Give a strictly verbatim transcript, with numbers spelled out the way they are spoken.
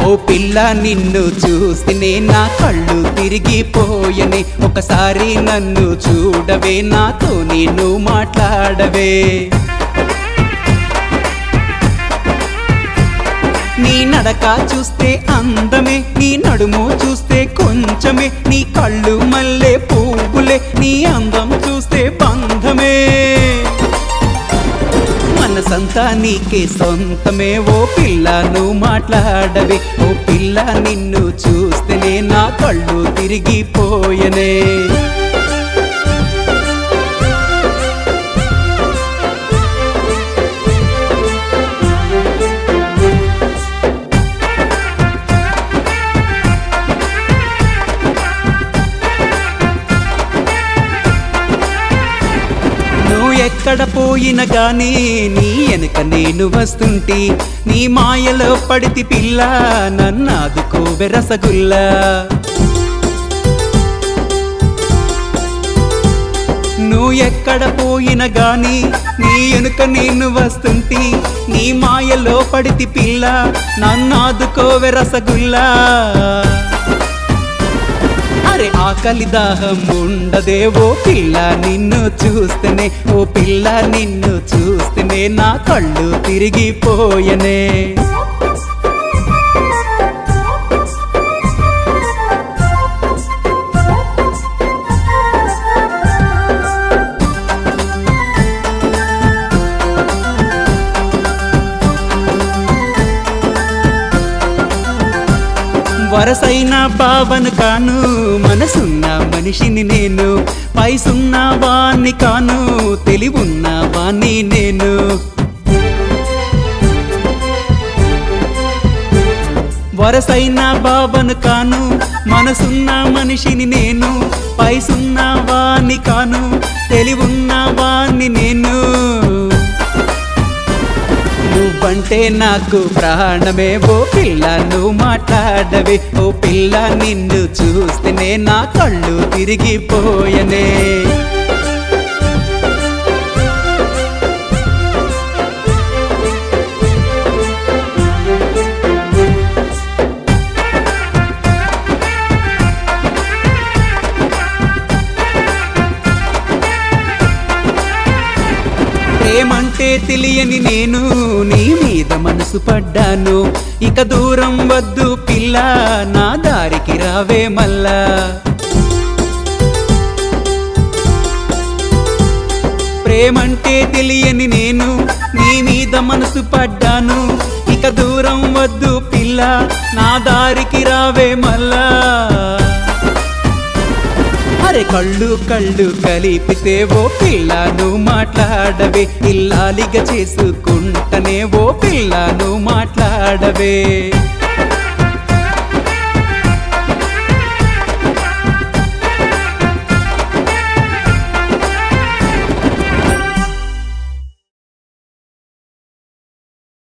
పిల్ల నిన్ను చూస్తేనే నా కళ్ళు తిరిగిపోయనే, ఒకసారి నన్ను చూడవే, నాతో నేను మాట్లాడవే. నీ నడక చూస్తే అందమే, నీ నడుము చూస్తే కొంచెమే, నీ కళ్ళు మల్లె పువ్వులే, నీ అందం చూస్తే బంధమే. మనసంతా నీకే సొంతమే, ఓ పిల్ల నువ్వు మాట్లాడవే. ఓ పిల్ల నిన్ను చూస్తేనే నా కళ్ళు తిరిగిపోయనే. ఎక్కడ పోయిన గానీ నీ వెనక నేను వస్తుంటి, నీ మాయలో పడితి పిల్ల నన్నాదుకోవె రసగుల్లా. నువ్వు ఎక్కడ పోయిన గానీ నీ వెనుక నేను వస్తుంటి, నీ మాయలో పడితి పిల్ల నన్నాదుకోవె రసగుల్లా. అరే ఆకలి దాహం ఉండదే ఓ పిల్ల నిన్ను చూస్తేనే, ఓ పిల్ల నిన్ను చూస్తేనే నా కళ్ళు తిరిగిపోయనే. వరసైన భావను కాను, మనసున్న మనిషిని నేను, పైసున్న వాణ్ణి కాను, తెలివున్న వాణ్ణి నేను. వరసైన భావను కాను, మనసున్న మనిషిని నేను, పైసున్న వాణ్ణి కాను, తెలివున్న వాణ్ణి నేను. నువ్వంటే నాకు ప్రాణమే, ఓ పిల్ల నువ్వు మాట్లాడవే. ఓ పిల్ల నిన్ను చూస్తేనే నా కళ్ళు తిరిగిపోయనే. ప్రేమంటే తెలియని నేను నీ మీద మనసు పడ్డాను, ఇక దూరం వద్దు పిల్ల నా దారికి రావే మల్లా. ప్రేమంటే తెలియని నేను నీ మీద మనసు పడ్డాను, ఇక దూరం వద్దు పిల్ల నా దారికి రావే మల్లా. అరే కళ్ళు కళ్ళు కలిపితే ఓ పిల్ల నువ్వు మాట్లాడవే, ఇల్లాలిగా చేసుకుంటనే ఓ పిల్ల నువ్వు మాట్లాడవే.